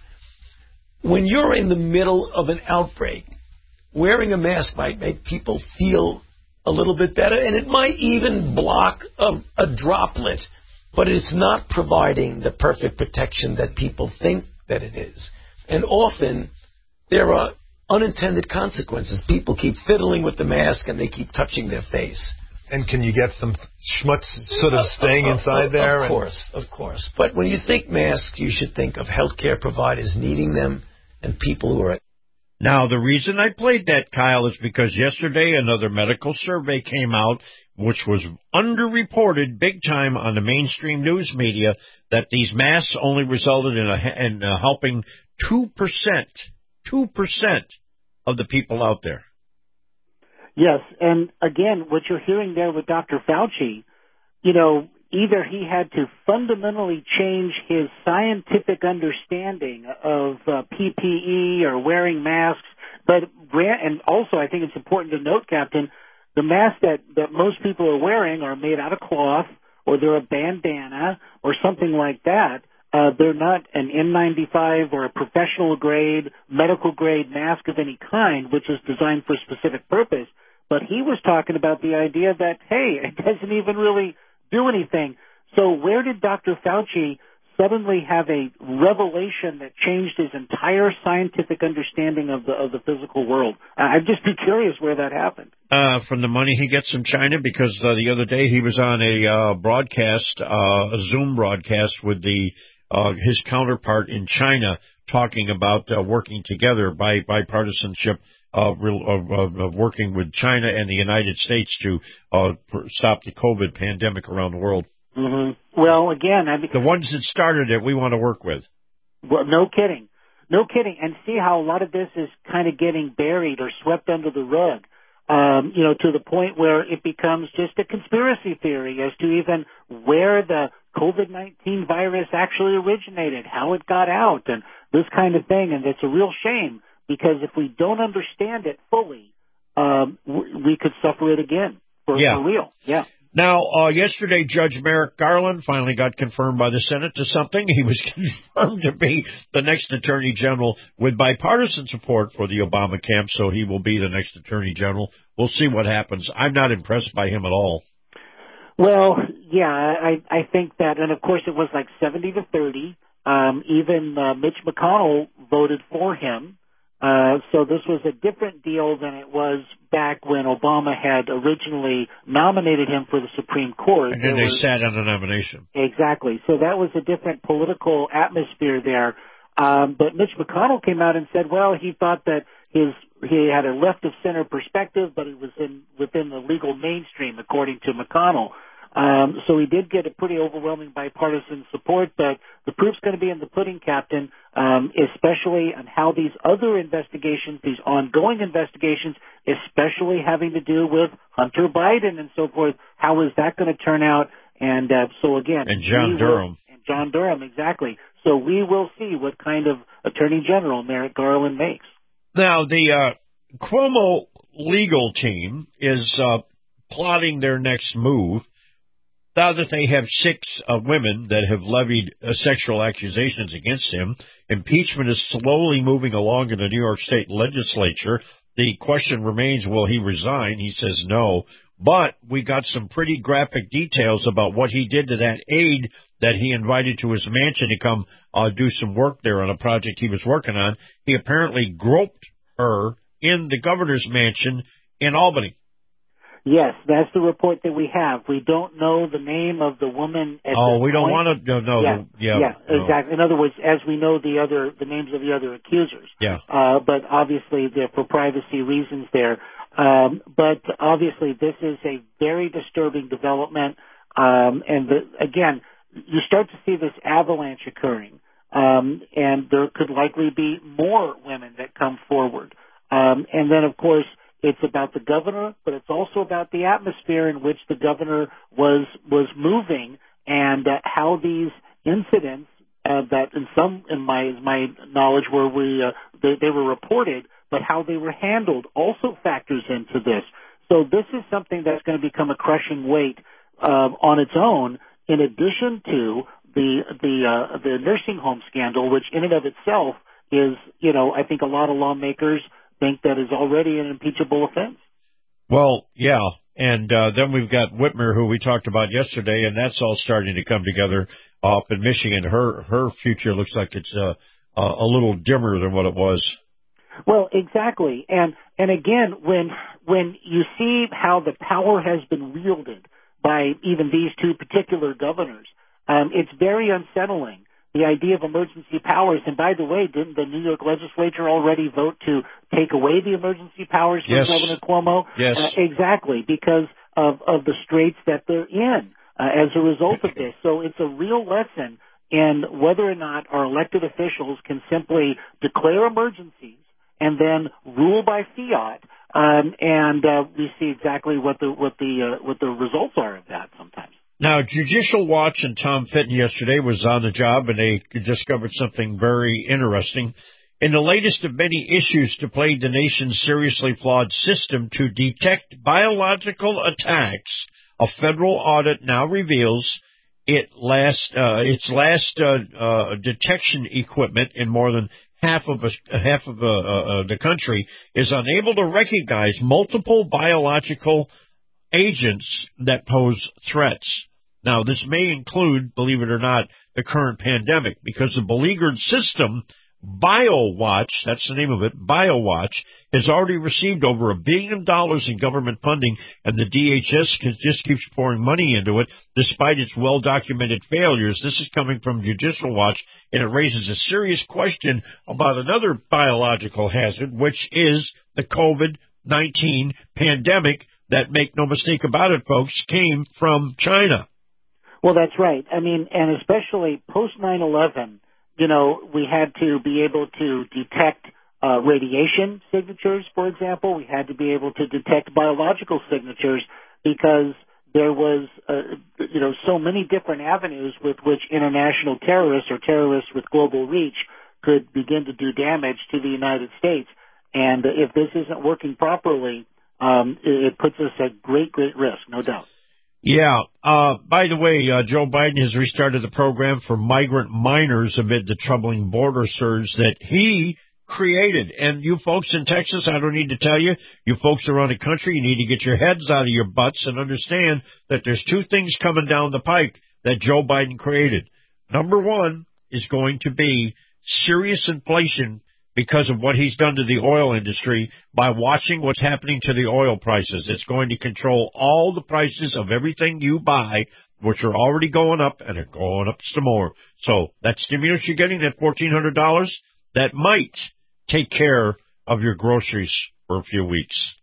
When you're in the middle of an outbreak, wearing a mask might make people feel a little bit better, and it might even block a, a droplet, but it's not providing the perfect protection that people think that it is. And often there are unintended consequences. People keep fiddling with the mask and they keep touching their face. And can you get some schmutz sort of staying inside there? Of course, of course. But when you think masks, you should think of healthcare providers needing them and people who are... Now, the reason I played that, Kyle, is because yesterday another medical survey came out, which was underreported big time on the mainstream news media, that these masks only resulted in, a, in a helping two percent, two percent of the people out there. Yes, and again, what you're hearing there with Doctor Fauci, you know, either he had to fundamentally change his scientific understanding of uh, P P E or wearing masks, but and also I think it's important to note, Captain, the masks that, that most people are wearing are made out of cloth, or they're a bandana or something like that. Uh, they're not an N ninety-five or a professional grade, medical grade mask of any kind, which is designed for a specific purpose. But he was talking about the idea that, hey, it doesn't even really do anything. So where did Doctor Fauci suddenly have a revelation that changed his entire scientific understanding of the of the physical world? I'd just be curious where that happened. Uh, from the money he gets from China, because uh, the other day he was on a uh, broadcast, uh, a Zoom broadcast with the uh, his counterpart in China, talking about uh, working together by bipartisanship. Of uh, uh, working with China and the United States to uh, stop the COVID pandemic around the world. Mm-hmm. Well, again, I mean, the ones that started it, we want to work with. Well, no kidding, no kidding, and see how a lot of this is kind of getting buried or swept under the rug. Um, you know, to the point where it becomes just a conspiracy theory as to even where the COVID nineteen virus actually originated, how it got out, and this kind of thing. And it's a real shame. Because if we don't understand it fully, um, we could suffer it again for, yeah. for real. Yeah. Now, uh, yesterday, Judge Merrick Garland finally got confirmed by the Senate to something. He was confirmed to be the next Attorney General with bipartisan support for the Obama camp, so he will be the next Attorney General. We'll see what happens. I'm not impressed by him at all. Well, yeah, I, I think that, and of course it was like seventy to thirty. Um, even uh, Mitch McConnell voted for him. Uh, so this was a different deal than it was back when Obama had originally nominated him for the Supreme Court. And then there they was, sat on the nomination. Exactly. So that was a different political atmosphere there. Um, but Mitch McConnell came out and said, well, he thought that his he had a left of center perspective, but it was in within the legal mainstream, according to McConnell. Um, so he did get a pretty overwhelming bipartisan support, but the proof's going to be in the pudding, Captain, um, especially on how these other investigations, these ongoing investigations, especially having to do with Hunter Biden and so forth, how is that going to turn out? And uh, so again, and John Durham. Will, and John Durham, exactly. So we will see what kind of Attorney General Merrick Garland makes. Now, the uh, Cuomo legal team is uh, plotting their next move. Now that they have six uh, women that have levied uh, sexual accusations against him, impeachment is slowly moving along in the New York State legislature. The question remains, will he resign? He says no. But we got some pretty graphic details about what he did to that aide that he invited to his mansion to come uh, do some work there on a project he was working on. He apparently groped her in the governor's mansion in Albany. Yes, that's the report that we have. We don't know the name of the woman at Oh, this we don't point. want to know. Yeah, The, yeah, yeah no. exactly. In other words, as we know the other, the names of the other accusers. Yeah. Uh, but obviously, they're for privacy reasons there. Um, but obviously, this is a very disturbing development. Um, and the, again, you start to see this avalanche occurring. Um, and there could likely be more women that come forward. Um, and then, of course, it's about the governor, but it's also about the atmosphere in which the governor was was moving, and uh, how these incidents uh, that, in some, in my my knowledge, were we uh, they, they were reported, but how they were handled also factors into this. So this is something that's going to become a crushing weight uh, on its own, in addition to the the uh, the nursing home scandal, which in and of itself is, you know, I think a lot of lawmakers think that is already an impeachable offense. Well, yeah, and uh, then we've got Whitmer, who we talked about yesterday, and that's all starting to come together up in Michigan. Her her future looks like it's uh, a little dimmer than what it was. Well, exactly. And and again, when when you see how the power has been wielded by even these two particular governors, um, it's very unsettling, the idea of emergency powers. And by the way, didn't the New York legislature already vote to take away the emergency powers from yes. Governor Cuomo? Yes. Uh, exactly, because of, of the straits that they're in uh, as a result of this. So it's a real lesson in whether or not our elected officials can simply declare emergencies and then rule by fiat, um, and uh, we see exactly what the what the uh, what the results are of that sometimes. Now, Judicial Watch and Tom Fitton yesterday was on the job, and they discovered something very interesting. In the latest of many issues to plague the nation's seriously flawed system to detect biological attacks, a federal audit now reveals it last uh, its last uh, uh, detection equipment in more than half of a, half of uh, uh, the country is unable to recognize multiple biological agents that pose threats. Now, this may include, believe it or not, the current pandemic, because the beleaguered system, BioWatch, that's the name of it, BioWatch, has already received over a billion dollars in government funding, and the D H S just keeps pouring money into it, despite its well-documented failures. This is coming from Judicial Watch, and it raises a serious question about another biological hazard, which is the COVID nineteen pandemic that, make no mistake about it, folks, came from China. Well, that's right. I mean, and especially post nine eleven, you know, we had to be able to detect uh, radiation signatures, for example. We had to be able to detect biological signatures because there was, uh, you know, so many different avenues with which international terrorists or terrorists with global reach could begin to do damage to the United States. And if this isn't working properly, um, it puts us at great, great risk, no doubt. Yeah. Uh, by the way, uh, Joe Biden has restarted the program for migrant minors amid the troubling border surge that he created. And you folks in Texas, I don't need to tell you, you folks around the country, you need to get your heads out of your butts and understand that there's two things coming down the pike that Joe Biden created. Number one is going to be serious inflation because of what he's done to the oil industry by watching what's happening to the oil prices. It's going to control all the prices of everything you buy, which are already going up, and are going up some more. So that stimulus you're getting, that fourteen hundred dollars, that might take care of your groceries for a few weeks.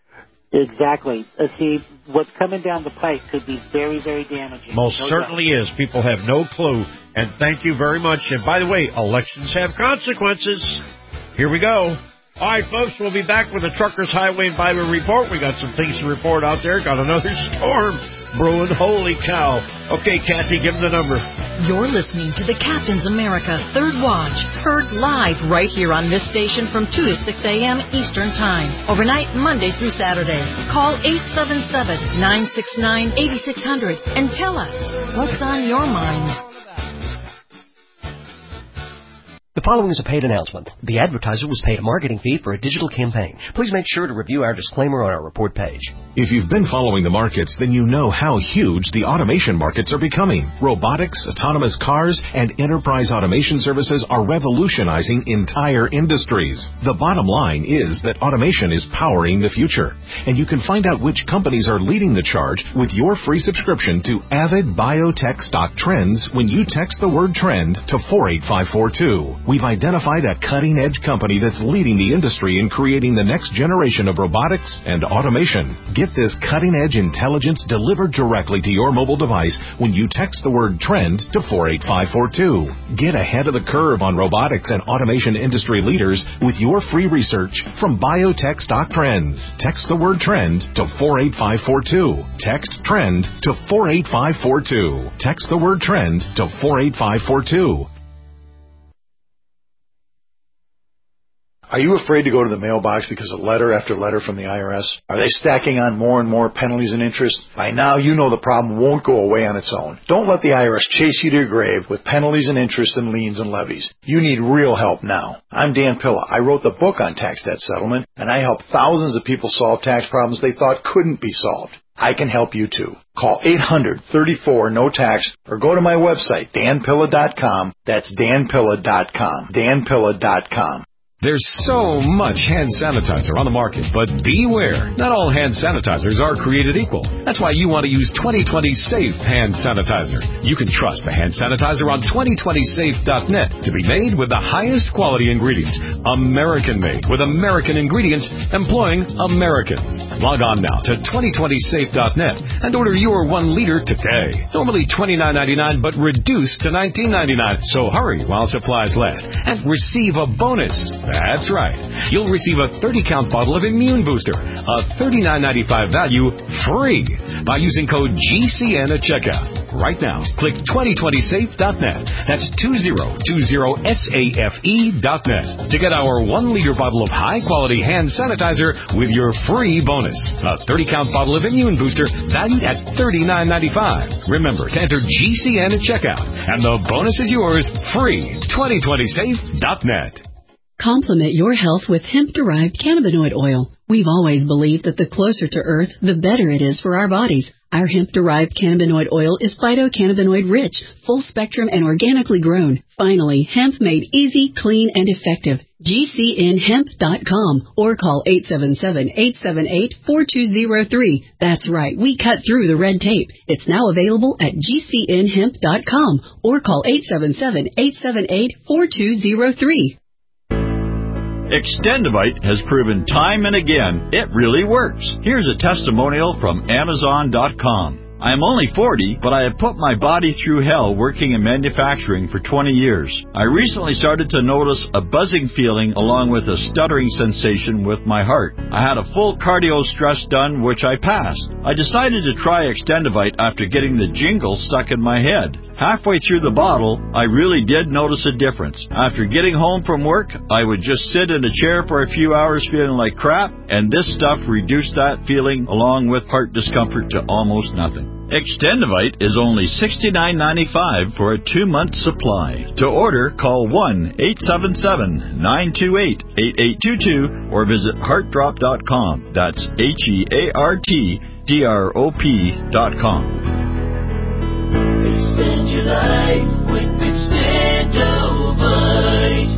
Exactly. Uh, see, what's coming down the pike could be very, very damaging. Most no certainly doubt. is. People have no clue. And thank you very much. And by the way, elections have consequences. Here we go. All right, folks, we'll be back with the Truckers Highway and Byway Report. We got some things to report out there. Got another storm brewing. Holy cow. Okay, Kathy, give them the number. You're listening to the Captain's America Third Watch, heard live right here on this station from two to six a.m. Eastern Time, overnight Monday through Saturday. Call eight seven seven, nine six nine, eight six zero zero and tell us what's on your mind. The following is a paid announcement. The advertiser was paid a marketing fee for a digital campaign. Please make sure to review our disclaimer on our report page. If you've been following the markets, then you know how huge the automation markets are becoming. Robotics, autonomous cars, and enterprise automation services are revolutionizing entire industries. The bottom line is that automation is powering the future. And you can find out which companies are leading the charge with your free subscription to Avid Biotech Stock Trends when you text the word trend to four eight five four two. We've identified a cutting-edge company that's leading the industry in creating the next generation of robotics and automation. Get this cutting-edge intelligence delivered directly to your mobile device when you text the word trend to four eight five four two. Get ahead of the curve on robotics and automation industry leaders with your free research from Biotech Stock Trends. Text the word trend to four eight five four two. Text trend to four eight five four two. Text the word trend to four eight five four two. Are you afraid to go to the mailbox because of letter after letter from the I R S? Are they stacking on more and more penalties and interest? By now, you know the problem won't go away on its own. Don't let the I R S chase you to your grave with penalties and interest and liens and levies. You need real help now. I'm Dan Pilla. I wrote the book on tax debt settlement, and I help thousands of people solve tax problems they thought couldn't be solved. I can help you too. Call eight hundred, thirty-four, no tax or go to my website, dan pilla dot com. That's dan pilla dot com. dan pilla dot com. There's so much hand sanitizer on the market, but beware. Not all hand sanitizers are created equal. That's why you want to use twenty twenty Safe Hand Sanitizer. You can trust the hand sanitizer on twenty twenty safe dot net to be made with the highest quality ingredients. American-made with American ingredients employing Americans. Log on now to twenty twenty safe dot net and order your one liter today. Normally twenty-nine ninety-nine, but reduced to nineteen ninety-nine. So hurry while supplies last and receive a bonus. That's right. You'll receive a thirty count bottle of Immune Booster, a thirty-nine ninety-five value, free by using code G C N at checkout. Right now, click twenty twenty safe dot net. That's twenty twenty safe dot net to get our one liter bottle of high-quality hand sanitizer with your free bonus. A thirty count bottle of Immune Booster valued at thirty-nine ninety-five. Remember to enter G C N at checkout, and the bonus is yours free. twenty twenty safe dot net. Complement your health with hemp-derived cannabinoid oil. We've always believed that the closer to Earth, the better it is for our bodies. Our hemp-derived cannabinoid oil is phytocannabinoid-rich, full-spectrum, and organically grown. Finally, hemp made easy, clean, and effective. G C N hemp dot com or call eight seven seven, eight seven eight, four two zero three. That's right, we cut through the red tape. It's now available at G C N hemp dot com or call eight seven seven, eight seven eight, four two zero three. Extendivite has proven time and again it really works. Here's a testimonial from Amazon dot com. I am only forty, but I have put my body through hell working in manufacturing for twenty years. I recently started to notice a buzzing feeling along with a stuttering sensation with my heart. I had a full cardio stress done, which I passed. I decided to try Extendivite after getting the jingle stuck in my head. Halfway through the bottle, I really did notice a difference. After getting home from work, I would just sit in a chair for a few hours feeling like crap, and this stuff reduced that feeling along with heart discomfort to almost nothing. Extendivite is only sixty-nine ninety-five for a two-month supply. To order, call one eight seven seven, nine two eight, eight eight two two or visit heart drop dot com. That's H E A R T D R O P dot com. Extend your life with Extendivite.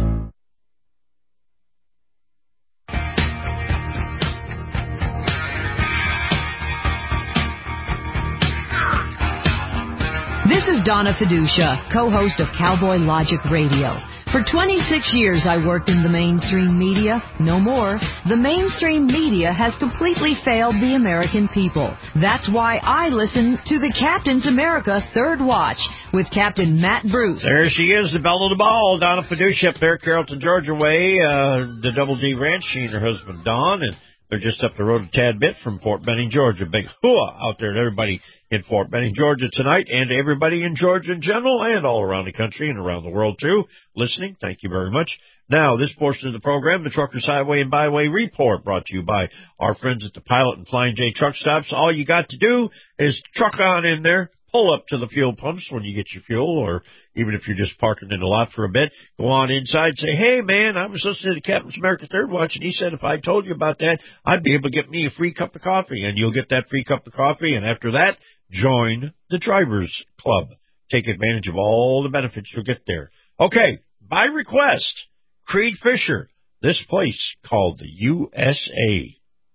This is Donna Fiducia, co-host of Cowboy Logic Radio. For twenty-six years, I worked in the mainstream media. No more. The mainstream media has completely failed the American people. That's why I listen to the Captain's America Third Watch with Captain Matt Bruce. There she is, the belle of the ball, Donna Fiducia up there, Carrollton, Georgia way, uh, the Double D Ranch. She and her husband, Don, and they're just up the road a tad bit from Fort Benning, Georgia. Big hooah out there to everybody in Fort Benning, Georgia tonight, and to everybody in Georgia in general and all around the country and around the world, too, listening. Thank you very much. Now, this portion of the program, the Truckers Highway and Byway Report, brought to you by our friends at the Pilot and Flying J Truck Stops. All you got to do is truck on in there. Pull up to the fuel pumps when you get your fuel, or even if you're just parking in the lot for a bit, go on inside and say, hey, man, I was listening to Captain's America Third Watch, and he said if I told you about that, I'd be able to get me a free cup of coffee, and you'll get that free cup of coffee, and after that, join the Drivers Club. Take advantage of all the benefits you'll get there. Okay, by request, Creed Fisher, this place called the U S A.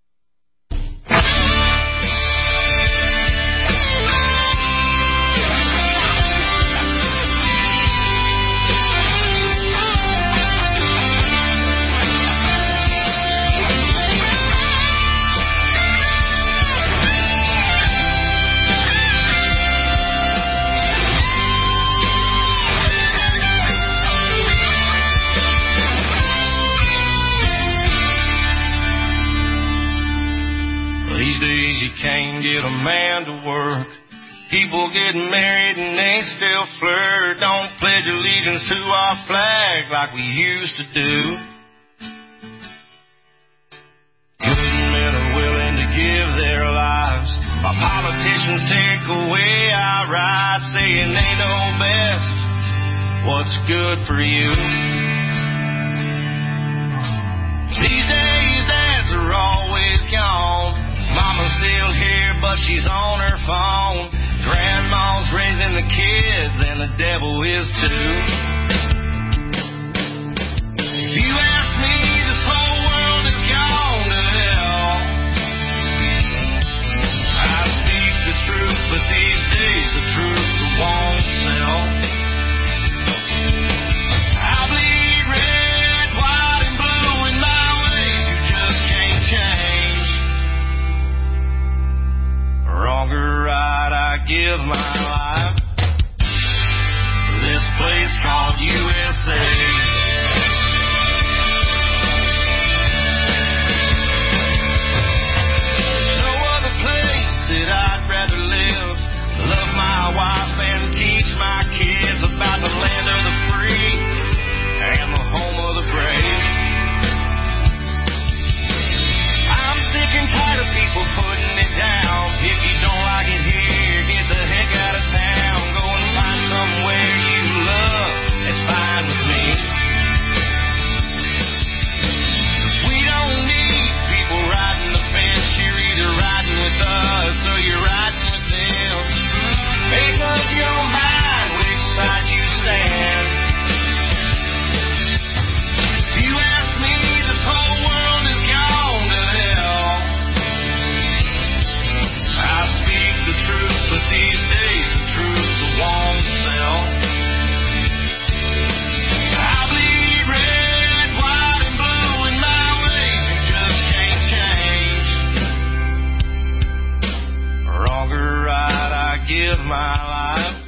You can't get a man to work. People getting married and they still flirt. Don't pledge allegiance to our flag like we used to do. Good men are willing to give their lives while politicians take away our rights, saying they know best what's good for you. These days dads are always gone. Mama's still here, but she's on her phone. Grandma's raising the kids, and the devil is too. If you ask me, give my life for this place called U S A. There's no other place that I'd rather live. Love my wife and teach my kids about the land of the free and the home of the brave. I'm sick and tired of people putting it down. If you don't like it here, get the heck out of town. Go and find somewhere you love. It's fine with me. 'Cause we don't need people riding the fence. You're either riding with us or you're riding with them. Make up your mind which side you stand. If you ask me, this whole world is gone to hell. I speak the truth, but these days the truth won't sell. I bleed red, white, and blue in my ways you just can't change. Wrong or right, I give my life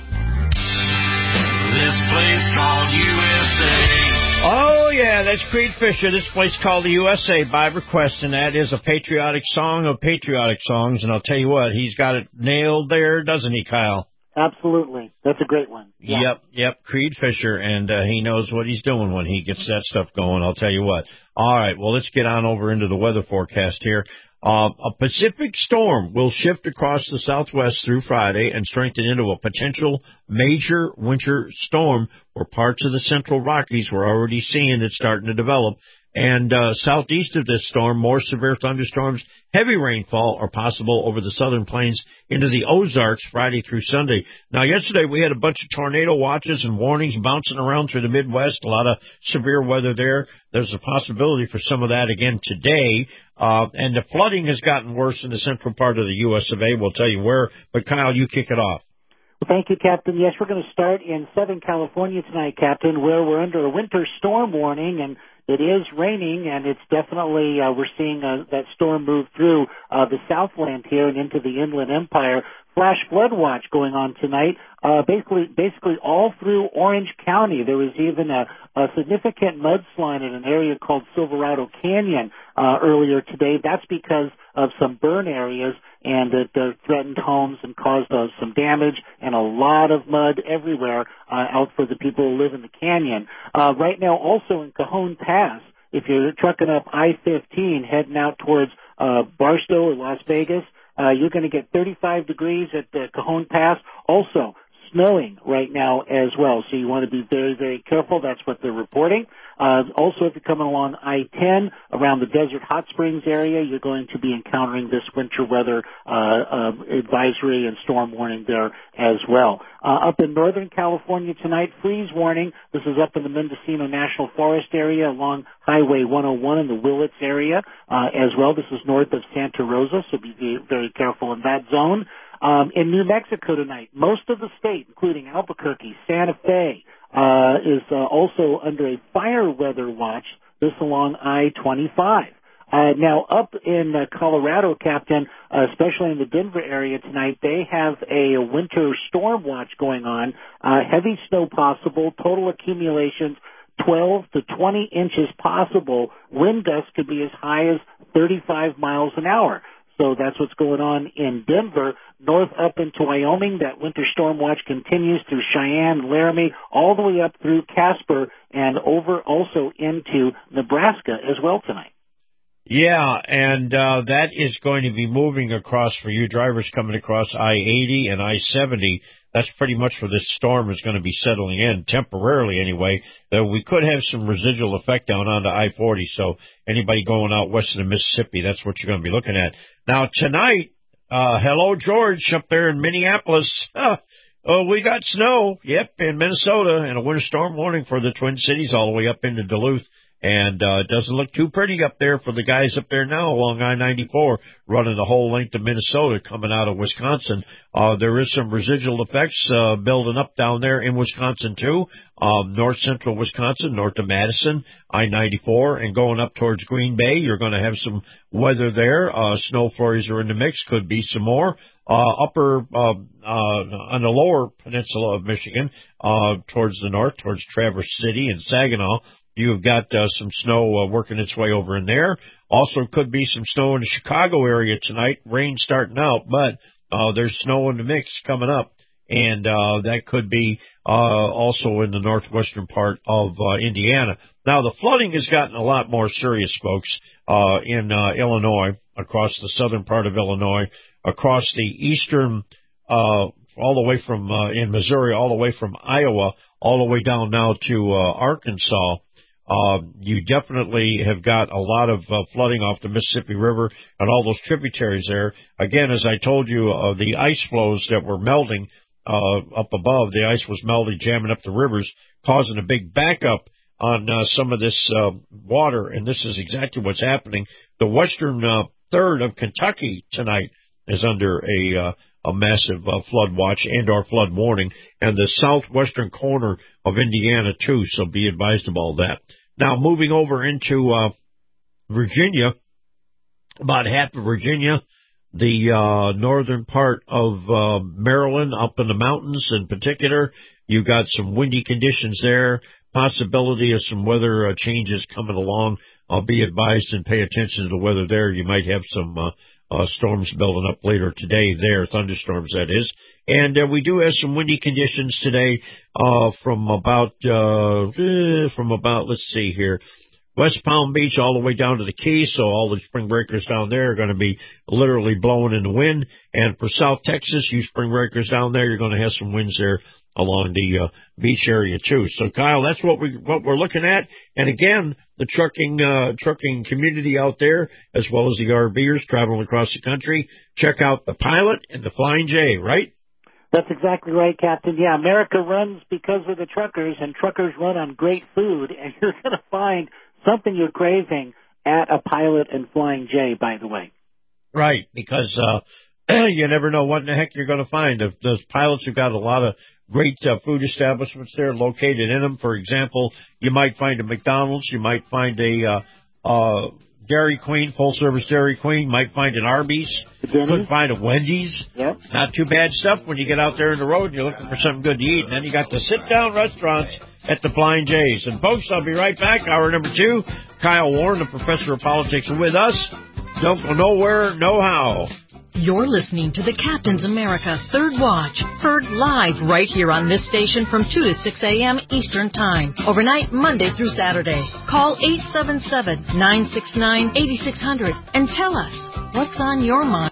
for this place called U S A. Oh, yeah, that's Creed Fisher. This place called the U S A by request, and that is a patriotic song of patriotic songs. And I'll tell you what, he's got it nailed there, doesn't he, Kyle? Absolutely. That's a great one. Yeah. Yep, yep, Creed Fisher, and uh, he knows what he's doing when he gets that stuff going, I'll tell you what. All right, well, let's get on over into the weather forecast here. Uh, a Pacific storm will shift across the southwest through Friday and strengthen into a potential major winter storm where parts of the central Rockies we're already seeing it starting to develop. And uh, southeast of this storm, more severe thunderstorms, heavy rainfall are possible over the southern plains into the Ozarks Friday through Sunday. Now, yesterday we had a bunch of tornado watches and warnings bouncing around through the Midwest, a lot of severe weather there. There's a possibility for some of that again today. Uh, and the flooding has gotten worse in the central part of the U S of A. We'll tell you where. But, Kyle, you kick it off. Well, thank you, Captain. Yes, we're going to start in Southern California tonight, Captain, where we're under a winter storm warning, and it is raining, and it's definitely, uh, we're seeing uh, that storm move through uh, the Southland here and into the Inland Empire. Flash flood watch going on tonight, uh, basically, basically all through Orange County. There was even a, a significant mudslide in an area called Silverado Canyon uh, earlier today. That's because of some burn areas, and it uh, threatened homes and caused uh, some damage and a lot of mud everywhere uh, out for the people who live in the canyon. Uh, right now, also in Cajon Pass, if you're trucking up I fifteen heading out towards uh, Barstow or Las Vegas, uh, you're going to get thirty-five degrees at the Cajon Pass. Also, snowing right now as well, so you want to be very, very careful. That's what they're reporting. Uh, also, if you're coming along I ten around the Desert Hot Springs area, you're going to be encountering this winter weather uh, uh, advisory and storm warning there as well. Uh, up in Northern California tonight, freeze warning. This is up in the Mendocino National Forest area along Highway one oh one in the Willits area uh, as well. This is north of Santa Rosa, so be very careful in that zone. Um, in New Mexico tonight, most of the state, including Albuquerque, Santa Fe, uh, is uh, also under a fire weather watch, this along I twenty-five. Uh, now, up in uh, Colorado, Captain, uh, especially in the Denver area tonight, they have a winter storm watch going on. Uh, heavy snow possible, total accumulations twelve to twenty inches possible. Wind gusts could be as high as thirty-five miles an hour. So that's what's going on in Denver. North up into Wyoming, that winter storm watch continues through Cheyenne, Laramie, all the way up through Casper and over also into Nebraska as well tonight. Yeah, and uh, that is going to be moving across for you drivers coming across I eighty and I seventy. That's pretty much where this storm is going to be settling in, temporarily anyway. Though we could have some residual effect down onto I forty, so anybody going out west of the Mississippi, that's what you're going to be looking at. Now, tonight, uh, hello, George, up there in Minneapolis. Uh, oh, we got snow, yep, in Minnesota, and a winter storm warning for the Twin Cities all the way up into Duluth And uh, it doesn't look too pretty up there for the guys up there now along I ninety-four, running the whole length of Minnesota, coming out of Wisconsin. Uh, there is some residual effects uh, building up down there in Wisconsin, too. Um, north central Wisconsin, north of Madison, I ninety-four, and going up towards Green Bay, you're going to have some weather there. Uh, snow flurries are in the mix, could be some more. Uh, upper, uh, uh, on the lower peninsula of Michigan, uh, towards the north, towards Traverse City and Saginaw, you've got uh, some snow uh, working its way over in there. Also could be some snow in the Chicago area tonight, rain starting out, but uh, there's snow in the mix coming up. And uh, that could be uh, also in the northwestern part of uh, Indiana. Now, the flooding has gotten a lot more serious, folks, uh, in uh, Illinois, across the southern part of Illinois, across the eastern, uh, all the way from, uh, in Missouri, all the way from Iowa, all the way down now to uh, Arkansas. Uh, you definitely have got a lot of uh, flooding off the Mississippi River and all those tributaries there. Again, as I told you, uh, the ice flows that were melting Uh, up above, the ice was melting, jamming up the rivers, causing a big backup on uh, some of this uh, water, and this is exactly what's happening. The western uh, third of Kentucky tonight is under a uh, a massive uh, flood watch and or flood warning, and the southwestern corner of Indiana, too, so be advised of all that. Now, moving over into uh, Virginia, about half of Virginia, the uh northern part of uh Maryland, up in the mountains in particular, you got some windy conditions there, possibility of some weather uh, changes coming along. I'll be advised and pay attention to the weather there. You might have some uh, uh storms building up later today there, thunderstorms that is. And uh, we do have some windy conditions today uh from about uh eh, from about let's see here West Palm Beach all the way down to the Keys, so all the spring breakers down there are going to be literally blowing in the wind. And for South Texas, you spring breakers down there, you're going to have some winds there along the uh, beach area too. So, Kyle, that's what we what we're looking at. And again, the trucking uh, trucking community out there, as well as the RVers traveling across the country, check out the Pilot and the Flying J, right? That's exactly right, Captain. Yeah, America runs because of the truckers, and truckers run on great food, and you're going to find something you're craving at a Pilot and Flying J, by the way. Right, because uh, you never know what in the heck you're going to find. If those Pilots have got a lot of great uh, food establishments there located in them. For example, you might find a McDonald's, you might find a uh, uh, Dairy Queen, full-service Dairy Queen, might find an Arby's, could find a Wendy's. Yep. Not too bad stuff when you get out there on the road and you're looking for something good to eat. And then you got the sit-down restaurants at the Flying J's. And, folks, I'll be right back. Hour number two, Kyle Warren, the professor of politics, with us. Don't go nowhere, no how. You're listening to the Captain's America Third Watch, heard live right here on this station from two to six a.m. Eastern Time, overnight Monday through Saturday. Call eight seven seven, nine six nine, eight six zero zero and tell us what's on your mind.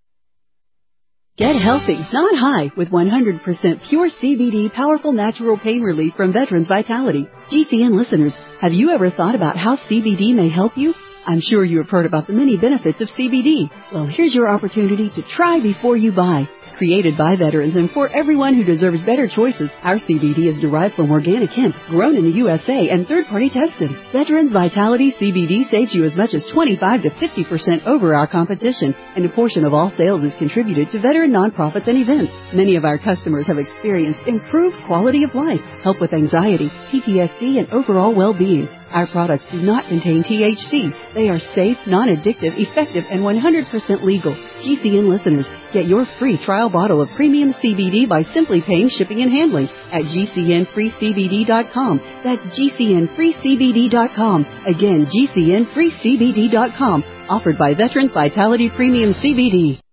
Get healthy, not high, with one hundred percent pure C B D powerful natural pain relief from Veterans Vitality. G C N listeners, have you ever thought about how C B D may help you? I'm sure you have heard about the many benefits of C B D. Well, here's your opportunity to try before you buy. Created by veterans and for everyone who deserves better choices, our C B D is derived from organic hemp, grown in the U S A and third-party tested. Veterans Vitality C B D saves you as much as twenty-five to fifty percent over our competition, and a portion of all sales is contributed to veteran nonprofits and events. Many of our customers have experienced improved quality of life, help with anxiety, P T S D, and overall well-being. Our products do not contain T H C. They are safe, non-addictive, effective, and one hundred percent legal. G C N listeners, get your free trial bottle of premium C B D by simply paying shipping and handling at G C N free C B D dot com. That's G C N free C B D dot com. Again, G C N free C B D dot com. Offered by Veterans Vitality Premium C B D.